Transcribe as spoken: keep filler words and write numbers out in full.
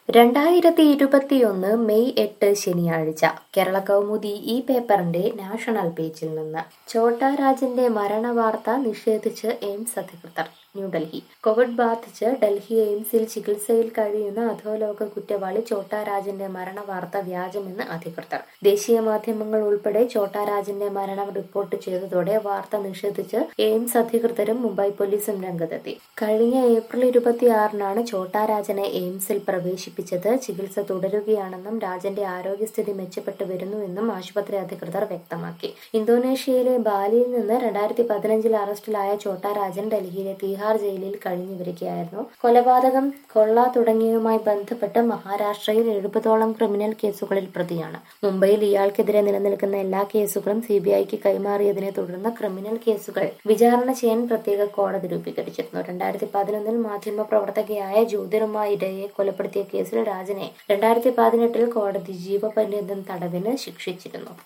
രണ്ടായിരത്തി ഇരുപത്തിയൊന്ന് മെയ് എട്ട് ശനിയാഴ്ച കേരള കൗമുദി ഈ പേപ്പറിന്റെ നാഷണൽ പേജിൽ നിന്ന് ഛോട്ടാ രാജന്റെ മരണവാർത്ത നിഷേധിച്ച് എയിംസ് അധികൃതർ. ന്യൂഡൽഹി കോവിഡ് ബാധിച്ച് ഡൽഹി എയിംസിൽ ചികിത്സയിൽ കഴിയുന്ന അധോലോക കുറ്റവാളി ഛോട്ടാ രാജന്റെ മരണവാർത്ത വ്യാജമെന്ന് അധികൃതർ. ദേശീയ മാധ്യമങ്ങൾ ഉൾപ്പെടെ ഛോട്ടാ രാജന്റെ മരണം റിപ്പോർട്ട് ചെയ്തതോടെ വാർത്ത നിഷേധിച്ച് എയിംസ് അധികൃതരും മുംബൈ പോലീസും രംഗത്തെത്തി. കഴിഞ്ഞ ഏപ്രിൽ ഇരുപത്തിയാറിനാണ് ഛോട്ടാ രാജനെ എയിംസിൽ പ്രവേശിപ്പിച്ചത്. ചികിത്സ തുടരുകയാണെന്നും രാജന്റെ ആരോഗ്യസ്ഥിതി മെച്ചപ്പെട്ടു വരുന്നുവെന്നും ആശുപത്രി അധികൃതർ വ്യക്തമാക്കി. ഇന്തോനേഷ്യയിലെ ബാലിയിൽ നിന്ന് രണ്ടായിരത്തി പതിനഞ്ചിൽ അറസ്റ്റിലായ ഛോട്ടാ രാജൻ ഡൽഹിയിലെ തീഹാർ ജയിലിൽ കഴിഞ്ഞുവരികയായിരുന്നു. കൊലപാതകം, കൊള്ള തുടങ്ങിയവയുമായി ബന്ധപ്പെട്ട് മഹാരാഷ്ട്രയിൽ എഴുപതോളം ക്രിമിനൽ കേസുകളിൽ പ്രതിയാണ്. മുംബൈയിൽ ഇയാൾക്കെതിരെ നിലനിൽക്കുന്ന എല്ലാ കേസുകളും സിബിഐക്ക് കൈമാറിയതിനെ തുടർന്ന് ക്രിമിനൽ കേസുകൾ വിചാരണ ചെയ്യാൻ പ്രത്യേക കോടതി രൂപീകരിച്ചിരുന്നു. രണ്ടായിരത്തി പതിനൊന്നിൽ മാധ്യമപ്രവർത്തകയായ ജ്യോതിർമയി ഡേയെ കൊലപ്പെടുത്തിയ കേസിൽ രാജനെ രണ്ടായിരത്തി പതിനെട്ടിൽ കോടതി ജീവപര്യന്തം തടവിന് ശിക്ഷിച്ചിരുന്നു.